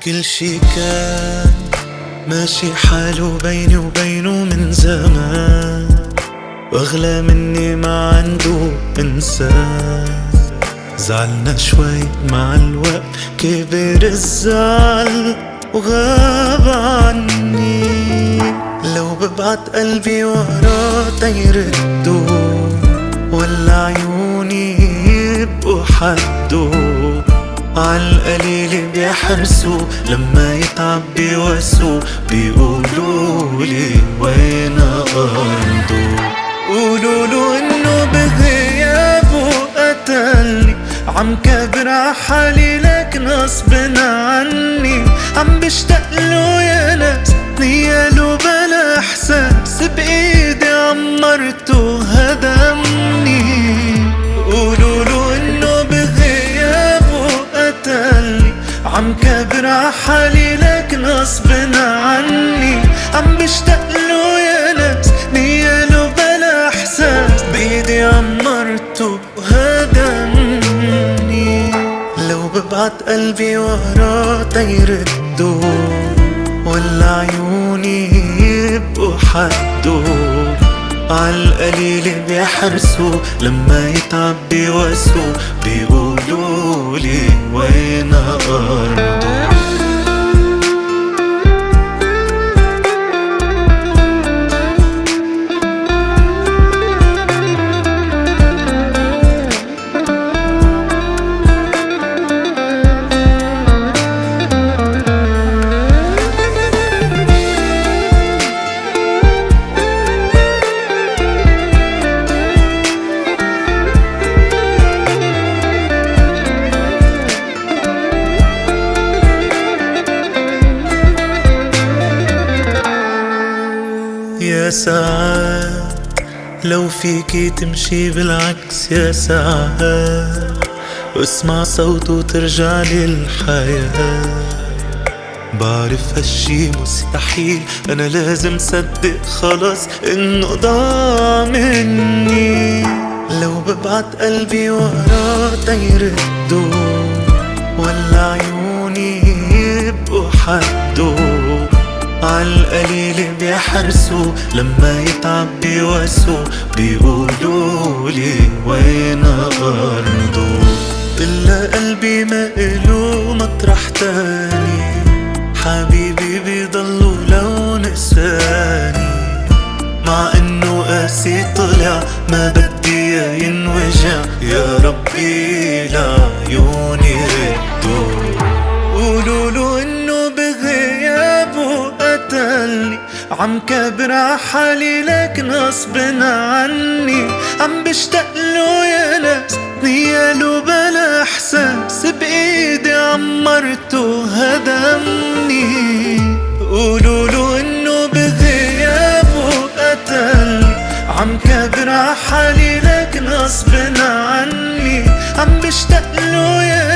كل شي كان ماشي حاله بيني وبينه من زمان، واغلى مني ما عنده انسان. زعلنا شوي مع الوقت كبر الزعل وغاب عني. لو ببعت قلبي وراه تيرده، ولا عيوني يبقوا حده، عالقليل بيحرسوا لما يتعب بيواسوا. بيقولولي وين أرضه، قولوله إنه بغيابه قتلني. عم كبر عحالي لكن غصب عني، عم بشتاقله يا ناس نياله بلا إحساس. بإيدي عمرته هدمني. قولوله إنه بغيابه قتلني، عم كبر عحالي لكن غصب عني، عم بشتاقله يا ناس نياله بلا إحساس. بإيدي عمرته وهدمني. لو ببعت قلبي وراه تيرده، ولا عيوني يبقوا حده، عالقليل بيحرسوا لما يتعب بيواسوا. بيقولولي وين أرضه. يا ساعات لو فيكي تمشي بالعكس، يا ساعات واسمع صوته ترجعلي الحياة. بعرف هالشي مستحيل، أنا لازم صدق خلاص إنه ضاع مني. لو ببعت قلبي وراه تيرده، ولا عيوني يبقوا حده، عالقليل بيحرسوا لما يتعب بيواسوا. بيقولولي وين أرضه. إلا قلبي ما إله مطرح تاني، حبيبي بيضلوا لو نساني. مع إنه قاسي طلع ما بدي ينوجع، يا ربي لعيوني رده. قولوله إنه بغيابه قتلني، عم كبر عحالي لكن غصب عني، عم بشتاقله يا ناس نياله بلا إحساس. بإيدي عمرته هدمني. قولوله إنه بغيابه قتلني، عم كبر عحالي لكن غصب عني، عم بشتاقله يا